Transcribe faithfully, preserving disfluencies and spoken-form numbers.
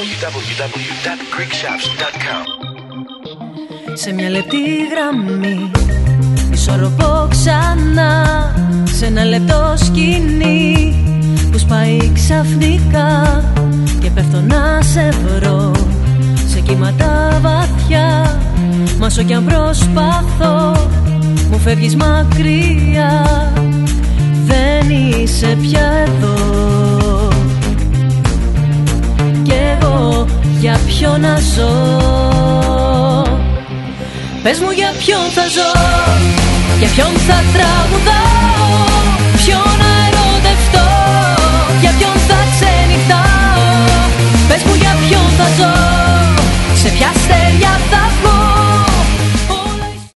double-u double-u double-u dot greek shops dot com. Σε μια λεπτή γραμμή ισορροπώ ξανά, σε ένα λεπτό σκηνή που σπάει ξαφνικά και πέφτω να σε βρω σε κύματα βαθιά. Μα όσο κι αν προσπαθώ μου φεύγεις μακριά, δεν είσαι πια εδώ. Κι εγώ για ποιον να ζω? Πες μου για ποιον θα ζω, για ποιον θα τραγουδάω, ποιον να ερωτευτώ, για ποιον θα ξενυχτάω. Πες μου για ποιον θα ζω, σε ποια αστέρια θα